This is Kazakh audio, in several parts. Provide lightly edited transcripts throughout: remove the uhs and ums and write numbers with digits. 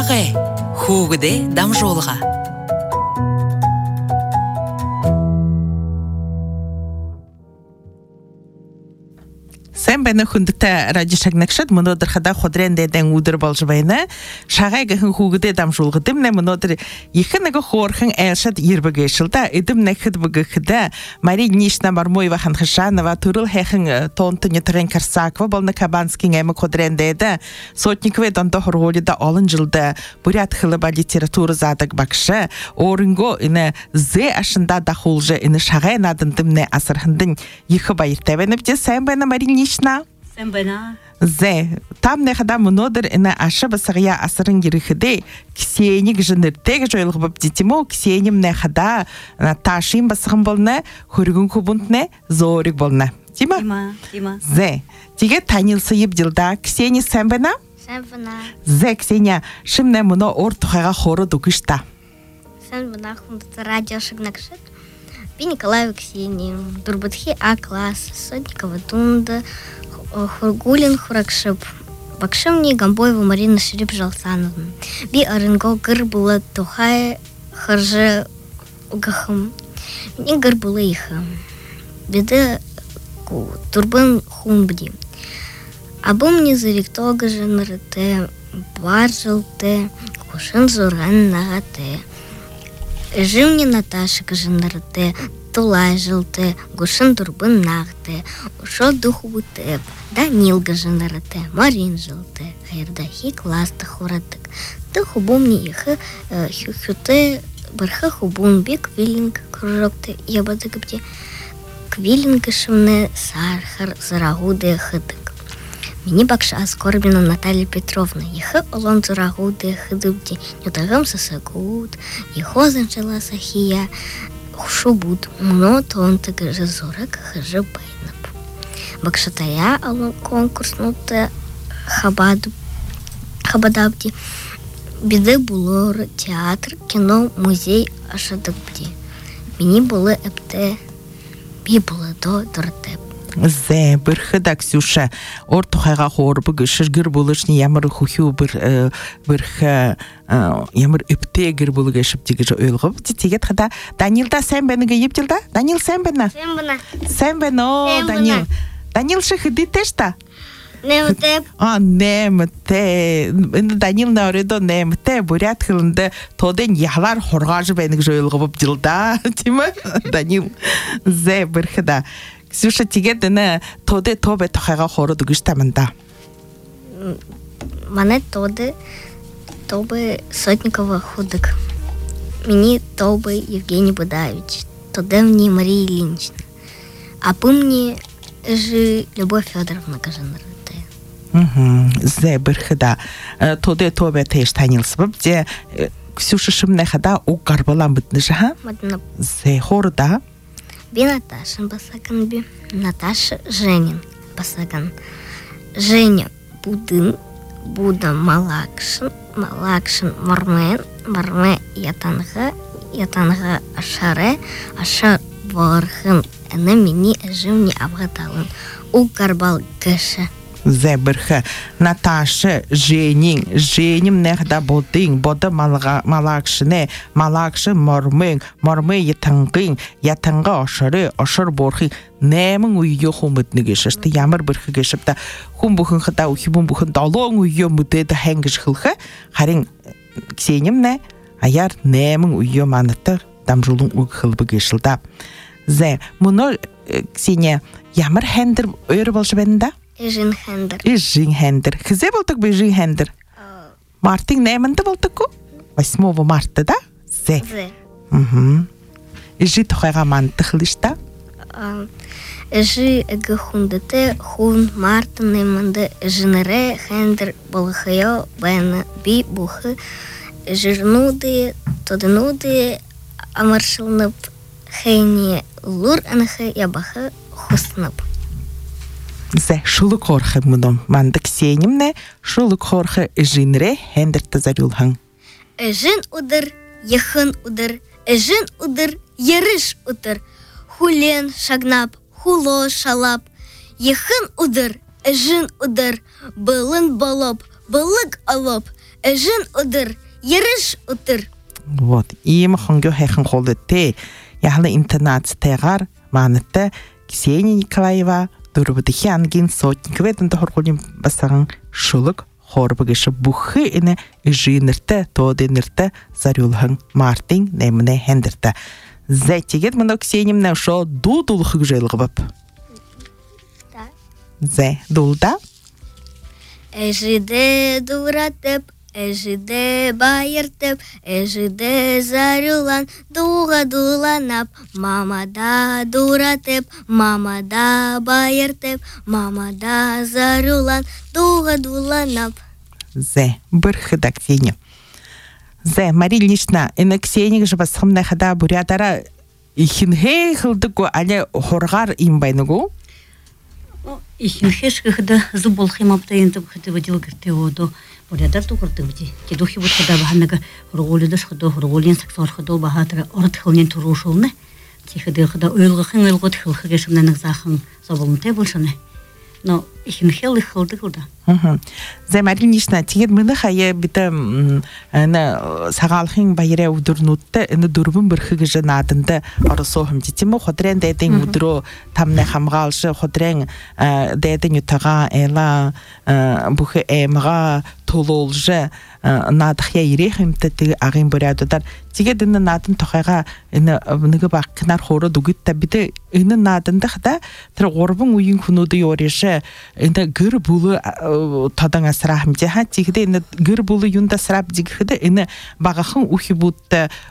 Шағай, хөгіде дам жолыға. Sen beni hundukta radyo şagnakşad, mınodur xada xodrendeden udur balжыбайна, şagay gıhın hugıde dam жолгыдым, ne mınodur yıхынıgı xorxın elşad yirбагышылда, idым nexid bıgıxıda, Мария Ильинична Мармоева Ханхашанова, Турыл хехын тонтыны тырын Карсакова, балны Кабанский эмі xodrendede, Сотникове донто хорголида алын жылда, бурят хылыба литература задык бакшы, орынго ины зе ашында да холжы, ины шагай надындым не асырхындын yıхы байыртевеніпте, sen beni Мария Ильинична. Sen bana. Зе, там не хада мынодыр ina ашы басырия асырын еріхіде, ксенік жыныртег жойлығы біп детимо, ксенім не хада ташим басығын болны, хүргін күбінтне зорик болны. Дима? Дима. Зе, теге танилсы ебділда, ксені sen bana? Sen bana. Зе, ксения, шымне мұны ор тұхайға хоры дугышта. Sen bana хундата радио шагнакшет. Би Николаева Ксения, Дурбатхи А класс, Сотникова Тунда, Хургулин Хуракшип, Бакшимни Гамбоева Марина Ширип Жалсановна. Би Арынго гыр була тухай харжы угахым. Мне гыр була иха. Биды турбын хумбди. Абы мне заректога жанрыте, бар жылты, кушын зуран нагате. Жимни Наташка жанрыте, Тулай жылты, Гушын турбын нағты, Ушо духубуте, Данилга жанрыте, Марин жылты, Хайрдахи класты хоратык. Ты хубумни ихы, хюте, Барха хубун би квилинг кружокты, Ябады гыбде, Квилинга шымны сархар зарагуды хыдык. Мені бакша Скорбина Наталья Петровна. Ехы олон зурагуды хыдыбди. Нютагым сасагуд. Ехо занчала сахия. Хушубуд. Мно тонтыгы жызорак хыжы байнап. Бакшатая олон конкурснуты хабадабди. Биды булор, театр, кино, музей ашадыбди. Мені були епте. Би були до дортеп. Зе, бір хыда Ксюша, ор тухайға хор бұғы шыргір болышны ямыр хухю бір ямыр үптегір болығы шыптегі жо өйлғып. Тегет хыда, Данилда сән бәнігі епділда? Данил сән бәні? Sen bana. Сән бәні, о, Данил. Данил шы хыды тешта? Немтеп. Немте. Данил на оредо немте. Бурят хылынды тоден яхлар хорғажы бәнігі жо өйлғып ділда. Тима? Данил. Зе, бір хыда. Ксюша, теге діні тоде тобе тұқайға хоры дүгіштамында. Мане тобе Сотникова худык. Мені тобе Евгений Будаевич. Тоде мне Мария Ильинична. А по мне же Любовь Федоровна кажанырды. Зе бір хыда. Тоде тобе тейш танилсы біп. Де Ксюша шымне хыда о гарбалан бітні жа? Зе хоры да? Би Наташин басаган би. Наташа Женин басаган. Женя Будын, Буда Малакшин, Малакшин Мармен, Марме Ятанға Ашаре, Ашар Бархын, әні мені әжімне авғаталын. У карбал кіші. Зе бірхі. Наташа Женим нәғда бодың, боды Малакшыне, Малакшы Мармен, Марме Ятанға Ашары, Ашар Бархын, нәмін үйе хумытны кешішті. Ямыр бірхі кешіпті. Хум бұхын қыта, ухибын бұхын далуың үйе мүдеді хәңгіш қылқы. Харин Ксенім нә, аяр нәмін үйе маныты дамжулың ұқылбы кешілді. Зе, мұны Ксения, ямыр хәндір өйрі болшы бәнді? Ежин хендер. Ежин хендер. Хізе болтық бі ежин хендер? Мартин нәмінді болтық ку? 8 марта, да? Зе. Ежи тұқайға манты қылышта? Ежи әгі хундыты хун марта нәмінді ежінірі хендер болықайо бәні би бұхы ежірнуды, тодынуды амаршылынып хәйне лұр әніхі ябақы хұстынып. Зе, шылы корхы мұным. Манды Ксенімне шылы корхы ежінре хендерті зарюлхың. Ежін ұдыр, ехын ұдыр, ежін ұдыр, еріш ұдыр. Хулен шагнап, хуло шалап. Ехын ұдыр, ежін ұдыр, былын болып, былық алып. Эжин удыр, ериш утыр. Вот. Им хонгё хэхэн холдте. Яхлы интонацтайгаар манатта Ксения Николаева дөрөвдөхи ангийн Сотниковын тохиргуулын басаган шулуг хорбогш бүхэ эне жинэртэ тодэнэртэ зариулхан Мартин нэмнэ хендэртэ. Зэтигэд мөн Ксениямна шо дуудулхыг жэлгвэп. Да. Зэ дулда. Эжиде дуратеп, эжиде байыртеп, эжиде зарюлан, дуга дуланап, мамада дуратеп, мамада байыртеп, мамада зарюлан, дуга дуланап. Зэ бырхыда Ксения. Зэ Мария Ильинична, эне Ксения же басхымна хада бурятара ихинхэ хылдыгу але хоргар им байнугу. Ихинхэ шкахда зуболхимапта ентэ бхэтэ вадил гэртэ бурядар тугэртэ вди. Кедухи вот хада баханага хургуулидаш хадо хургуулин саксор хадо бахатра орд хылнин турушулны. Тихэдэ хада ойлгохын ойлгот хылхыгэ шымнаныг захан зоболнтэй болшаны. Но ихинхэ лыхылдык урда. Зэ Мария Ильинична, тэгээд мөнх хаяа бид сагаалхын баяраа өдөрнүүдтэй энэ дөрвөн бэрхэг гэж нааданда оросоо хэмжиж юм уу ходрын дэдийн өдрөө тамны хамгаалш ходрын дэдийн утага эла бүх эмга тололж наадахя ирэх юмтай агын бүрядуудаар тэгээд энэ наадан тохойгоо энэ нэг багнаар хоороод үгүйт бид энэ наадандахда тэр гурван үеийн хүмүүдийн өрөөш энэ гэр бүл тадан асраа хэмжээ ха чигдэ энэ гэр бүл юунда сраб жигхэдэ энэ багахан үхибүүд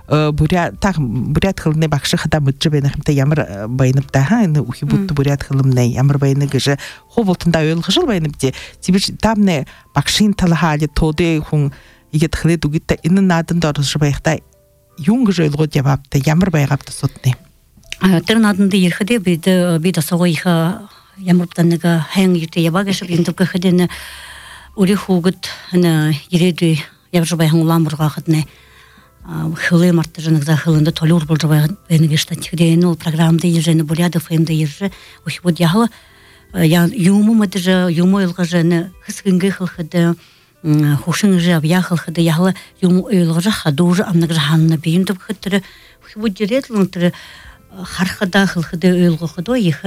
бүряд хылны багшхада мэдрэ байна хэмтэй ямар байнапта ха энэ үхибүүд бүряд хылымнэ ямар байна гэж ховолтонда ойлгож байна бди чибиш тамны багшийн талхаали тоодэ хүн игэд хлэд үгитэ энэ нааданд орж байхта юун гэж ойлгоод яваапта ямар байгаапта сутны тэр нааданд ирэхдээ бид асуугаа их ямар нэг хэн юутэй яваагаш гинтэг гэхэд үрий хүүгэд ирээдүй явж байгаа ламбургаа хаднэ хөлөө мартаж нэг захылында толуур болж байгаа гэж тэгэхээр энэ програмд иржэн буряд фэмд ирж ухбуд яхаа юм мэдэж юм ойлгож хэсгэнгэ хэлхэд хушин жав яхалхэд яхаа юм ойлгож хадуур амнаг ханна биэнд гэхэд ухбуд ирээд л тэр харахада хэлхэд ойлгоход их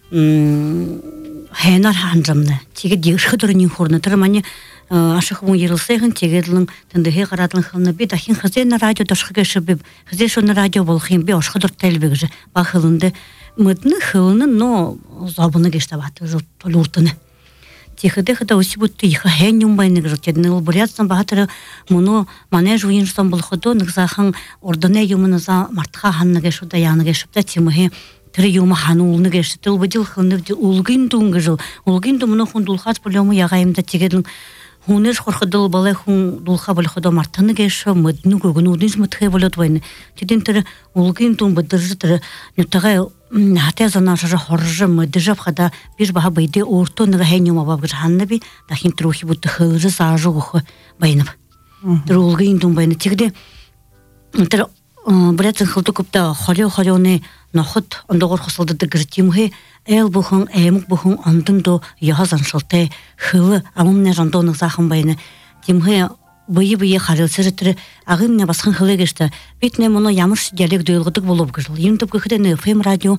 хайнаар ханжамна. Тэгээд ерхэдөрний хурна тэр манай ашиг хүн ирэлсэн тэгээд л тэндээ гараадлан хана би дахин хазэна радио дашхгаш би хазэшон радио болох юм би ашхадор телевизж бахылынды мэднэ хөвнө но забна гэшта бат толуртна. Тэгэхэд өсибүт их хэн юм байна гэж тэднэл бурятсан баатар мөн манеж уинсан болоход нэг захан ордоне юмна за мартха ханна гэж удаа яана гэж та чимхэ тэр юм хануулна гэж тэл бодил хөнөг улгин дүнгэж улгин дүмнө хүн дулхац проблему ягаимда тэгээд хүнээс хорходол балай хүн дулха болоход мартна гэж мэднүг өгнүүдээс мэдхэ болоод байна. Тэдэн тэр улгин дүн бодож тэр нутага хатазана хорж мэдэж хада бир баха байдэ өөртөө нэг хэн юм аваа гэж ханна би дахин тэр үхи бүт хөрс аажуух байна. Тэр улгин дүн байна. Тэгээд тэр брэтэн хөлтөкөпта холионы нохот ондогор хосолддог гэж юмхэ эл бүхэн эмг бүхэн ондондо яхан шултай хөл амны жондоног захан байна. Юмхэ бие харилцаар тэр агын басхан хөлөө гэжтэй бид нэмоно ямар диалект ойлгодог болов гэж юм төв гэхэд FM радио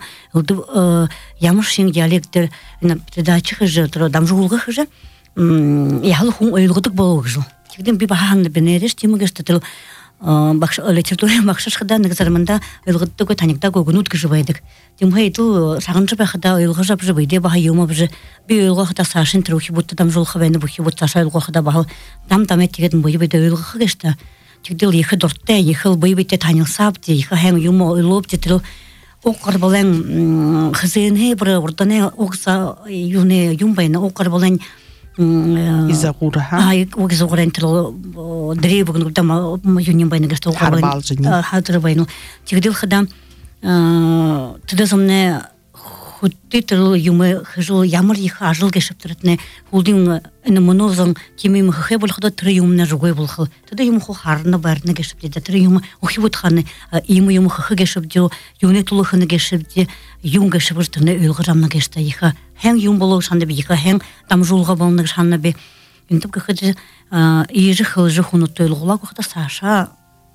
ямар шин диалект тэр передачи гэж тэр дамжуулгах гэж яхал хүн ойлгодог болов гэж. Тэгдэм би бахан бинэрэж тийм гэжтэй тэр багш литературын багшхада нэг заримдаа ойлгоддог танигдаг өгнүүд гэж байдаг. Тэмхээ дүү сагнж байхада ойлгож авч бидэ баха юм авч би ойлгохта сашин трохи бут дамжуулах байна бүхий бут цаашаа ойлгохда баха дамэт тэгээд бие бидэ ойлгох гэжтэй. Тэгдэл их дуртай их бие бидэ танилсав тий их хэн юм ойлоб тэр окор болон хзэн хэбр урданы окса юуне юм байна окор болон изагура угизогрен тэр дребг дама юним байна гэж тохиолдол хатэр байна. Тэгдэл хадам тэдэсомне хөтөлөө юм хажуу ямар их ажил гэшвтэртнэ хүлдин энэ монозон кимим хэ болоход тэр юмна руугүй болох. Тэдэ юм хо харна барна гэшвтэ тэр юм охибут ханы юм хэ гэшвдё юуны тулхны гэшвдэ юм гэшвэртнэ ойлгорамна гэштэй их хэн юм болоо шанд би их хэн дамжуулга болныг шанна би Интеп кахыды иже хылжы хунуттойлугла кухта Саша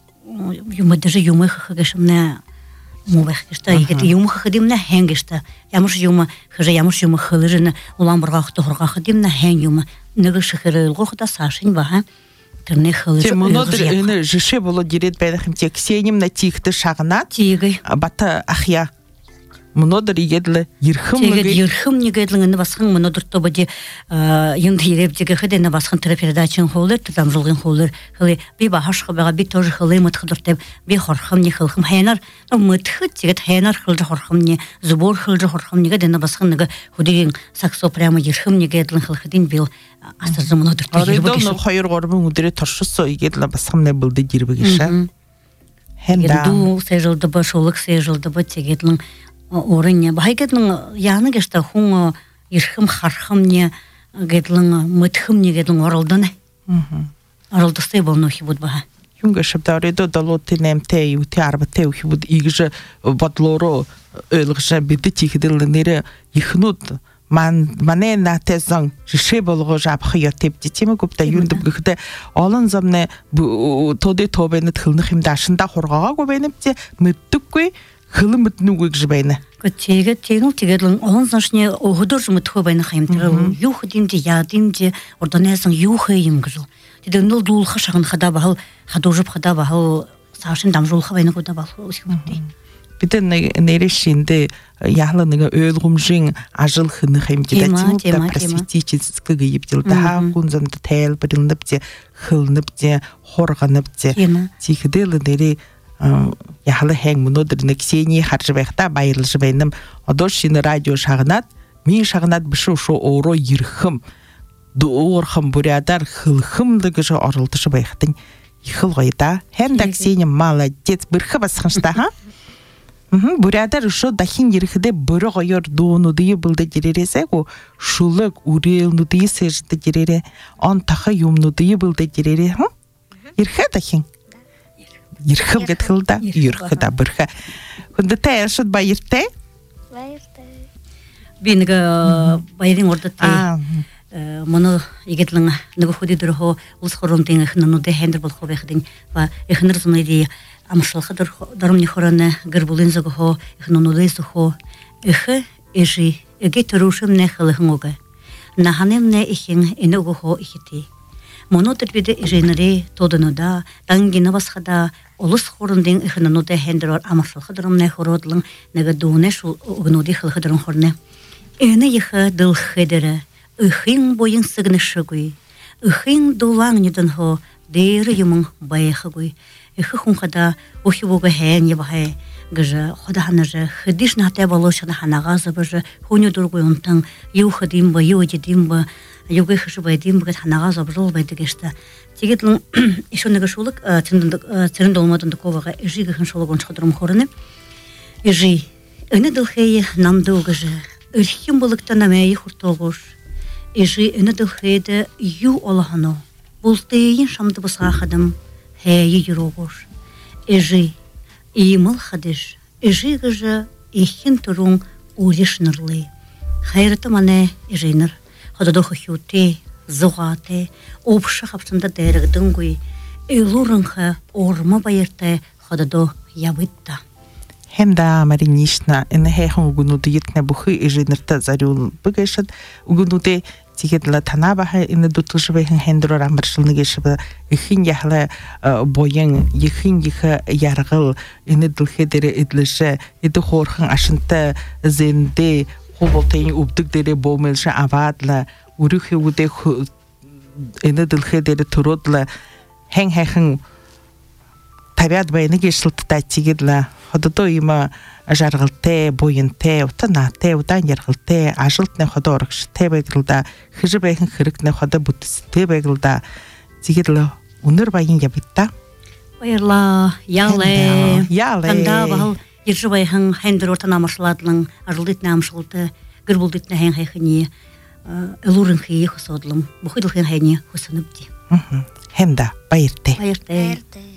юма даже юма хагашмна мувахкишта егет юма хадимна хенгишта ямуш юма хылжына улам бургахты хоргахдимна хен юма нигы шихырылгы кухта Сашин баха тирне хылжы Монодыр эне жише боло дирет байдахым тек сеним на тихты шагнат тиги бата ахя Монодыр егедле ерхым негедлingini баскын монодыр тобади енді еребдеге хедене баскын телепередачын холдер там жылгын холдер хылы би бахаш хабага би тоже хылы мытхыдыр деп би хорхым не хылхым хайнар мытхыт тигет хайнар хылжы хорхым не зубор хылжы хорхым неге дене баскын неге худиген саксо прямо ерхым негедлин хылхыдин бил асыржы монодыр Арыдон хайыр горбун удире торшусо егедле баскым не булды дирбегише Хенда ду сежылды ба шолык сежылды ба тигетлин орыня байгетлин яны гешта хун ерхым хархым не гетлин мытхым не гетлин оралданы оралдысты болну хибуд ба Юнга шабдаридо далоти немте юти арбате хибуд игже бадлоро өлгше биди тихидилнере ихнут мане натезан жише болго жабхы ятеп дитеме көпта юндып гыхте алын замне тоде тобені тылны химдашында хоргага көбенипте мыттыккой хылымыт нүгүк жбайны. Тегетлин он значне огудор жмытхо байна хаймтер юхдинде ядинде орданесан юхайым гжу. Тиде нул дул хашагын хада бахал хадожып хада бахал Сашин дамжулха байна кода бахал усхмутти. Битен нерешинде яхлыныга өлгүмжин ажыл хыны хаймтер тимукта просветительского ебдилда гунзамда тел бирилнипте хылнипте хорганипте тихиделы нери яхалы хэng монодыр нексени харжыбайхта байылжыбайным одошины радио шагнат ми шагнат бышы шо оро ерхым дуорхым бурядар хылхымдыгы жо орылтышыбайхтын ихыл гойда хэм даксени молодец бырхы басхыншта ха бурядар шо дахин ерхиде быры гойор дуонудыйы былды дерересеку шулык урелнудыйы сежді дерере он таха юмнудыйы былды дерере ерхе дахин Ерхым гетхылда, ерхыда бырха. Күнді тәйіршіт байырте? Байырте. Бенігі байырын орда тәй. Мұны егетлің нүгі худи дұрхо ұлыс хорымдың әхінуді хәндір бұл хобеқдың. Әхінір зұнайды амшылқы дұрымны хораны гірбулын зұғы әхінуды зұғы. Әхі әжі әге тұрушым нәхіліғын оғы. Наханем нә әхін әні оғы әхеті. Монотыр биде иженери тодынуда, дангина басхада, олыс хорындың ихынануда хендерор амаршылқы дұрымны хородлың, неге дуыны шул угнуды хылқы дұрын хорны. Әні ехі дыл хедері, ұхын бойын сығыны шығуй, ұхын дулаң недін хо, дейірі юмың байықы гуй. Эхі хунқада ухи бұғы хэн ебағай, гыжы, хода ханажы, хыдиш нахтай балошаны ханағазы быжы, хуны дұргуй онтың, ю хыдим ба, ю өдедим ба, Югы хышы байдым бігет ханага забжол байды кешті. Тегетлің ешонығы шолық церінді олмадынды коваға ежі гіхін шолық оншқа дұрым хорыны. Ежі, өні дылхейі намды оғыжы, үрхім бұлықтан әмәйі құртоғыш. Ежі, өні дылхейді ю олағыну, бұлтейін шамды бұсға қадым, хәйі юроғыш. Ежі, иіміл қадыш, ежі гіжі ехін тұрың улиш нұрлы. Хайрыты мане ежейнір. Хододохо хюте, зугате, обша хапсында дәрігдіңгүй, үйлурынға орма байыртай хододо ябытта. Хемда маринишна, эне хэхэн угунуды етне бухы ежинерта зарюл бігешід, угунуды тигедла танабаха эне дутылжыбайхын хендурор амыршылны кешібі, ихин яхла бойын, ихин ехі ярғыл, эне дылхедері едліші, еді хорхын ашынта зенде, Хоболтайын убдык дере бомелші авадла, урухи уде эне дылхедері туродла, хэң-хэхын табиат байыны кешілтіда тигедла, хододо има жарғылте, бойынте, утанате, удан ярғылте, ажылтне ходо орықшыте байгылда, хыжы байын хырыкне ходо бұтысыте байгылда, тигедла уныр байын ябитта. Байырла, яле, канда бағыл, Ержі байхың хәндір ортан амаршыладылың, ажылдытны амшылды, гірбулдытны хэн хайхыне, өлурын хейі хысадылым, бұхыдыл хэн хайне хысынып де. Хемда, байырте. Байырте.